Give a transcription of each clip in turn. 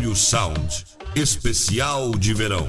Apoio Sound, especial de verão.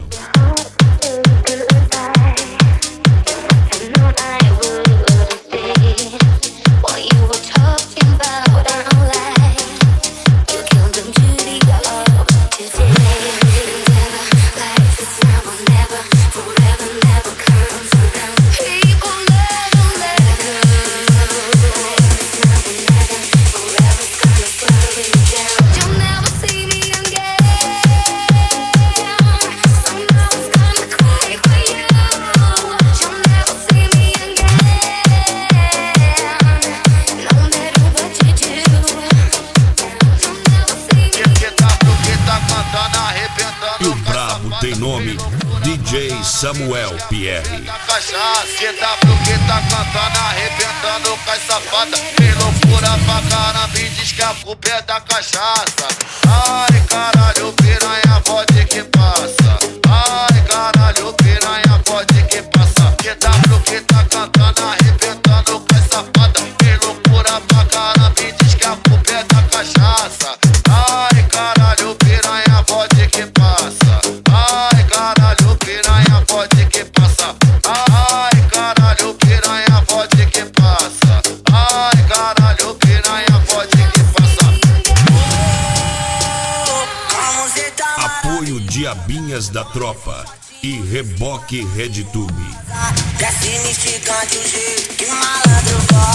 E o brabo tem nome, DJ Samuel Pierre. CW que tá cantando, arrebentando com as safadas. Tem loucura pra caramba e diz que a culpa é da cachaça. Ai caralho, piranha, pode que passa. Ai caralho, piranha, pode que passa. CW que tá cantando, arrebentando com as safadas. Tem loucura pra caramba e diz que a culpa é da cachaça. Ai caralho, piranha, pode que passa. Ai caralho, piranha, pode que passa. Ai caralho, piranha, pode que passa. Ai caralho, piranha, pode que passa. Apoio Diabinhas da Tropa e Reboque RedTube. Desce instigante o jeito que malandro gosta.